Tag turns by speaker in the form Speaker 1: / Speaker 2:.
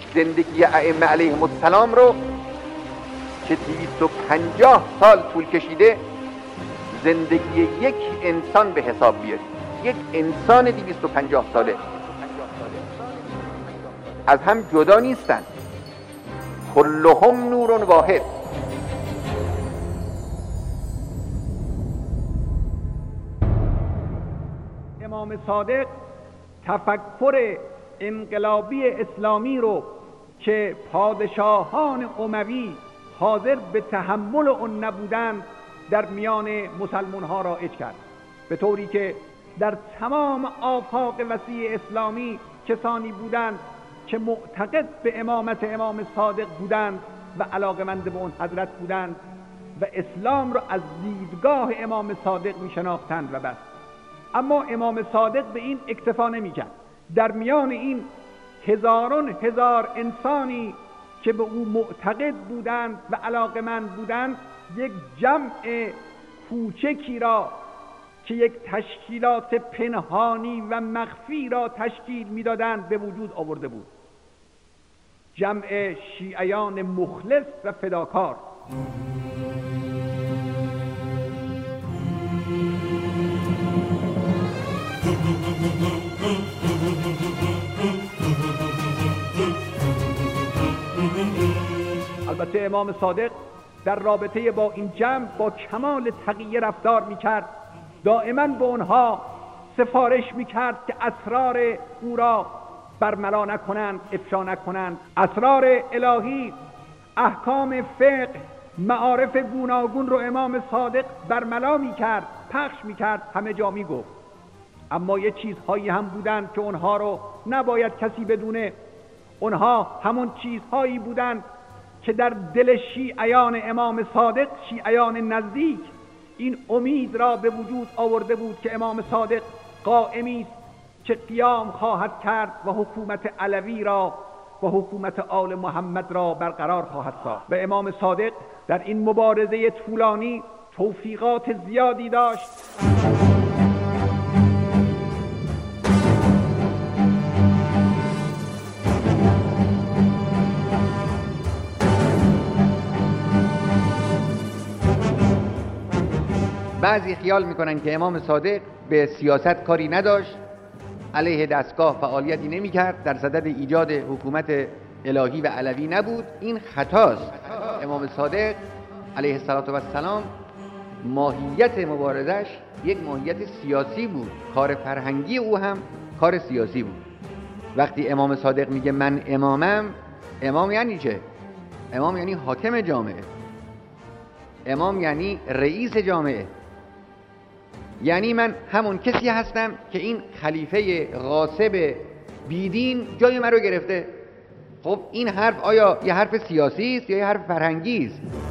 Speaker 1: زندگی ائمه علیهم السلام رو که 250 سال طول کشیده زندگی یک انسان به حساب بیارید. یک انسان 250 ساله از هم جدا نیستن، کلهم نور واحد.
Speaker 2: امام صادق تفکر انقلابی اسلامی رو که پادشاهان اموی حاضر به تحمل اون نبودند در میان مسلمان ها رایج کرد، به طوری که در تمام آفاق وسیع اسلامی کسانی بودند که معتقد به امامت امام صادق بودند و علاقمند به اون حضرت بودند و اسلام را از دیدگاه امام صادق می شناختند و بس. اما امام صادق به این اکتفا نمی کرد. در میان این هزاران هزار انسانی که به او معتقد بودند و علاقمند بودند، یک جمع کوچکی را که یک تشکیلات پنهانی و مخفی را تشکیل می‌دادند به وجود آورده بود، جمع شیعیان مخلص و فداکار. البته امام صادق در رابطه با این جمع با کمال تقیه رفتار می‌کرد. دائما به اونها سفارش می‌کرد که اسرار او را برملا نکنند، افشا نکنند. اسرار الهی، احکام فقه، معارف گوناگون رو امام صادق برملا می‌کرد، پخش می‌کرد، همه جا می‌گفت. اما یه چیزهایی هم بودند که اونها رو نباید کسی بدونه. اونها همون چیزهایی بودند که در دل شیعیان امام صادق، شیعیان نزدیک، این امید را به وجود آورده بود که امام صادق قائمی است که قیام خواهد کرد و حکومت علوی را و حکومت آل محمد را برقرار خواهد ساخت. و امام صادق در این مبارزه طولانی توفیقات زیادی داشت.
Speaker 1: بعضی خیال میکنن که امام صادق به سیاست کاری نداشت، علیه دستگاه فعالیتی نمیکرد، در صدد ایجاد حکومت الهی و علوی نبود. این خطاست. امام صادق علیه السلام ماهیت مبارزش یک ماهیت سیاسی بود، کار فرهنگی او هم کار سیاسی بود. وقتی امام صادق میگه من امامم، امام یعنی چه؟ امام یعنی حاکم جامعه، امام یعنی رئیس جامعه، یعنی من همون کسی هستم که این خلیفه غاصب بیدین جای من رو گرفته. خب این حرف آیا یه حرف سیاسی است یا یه حرف فرهنگی است؟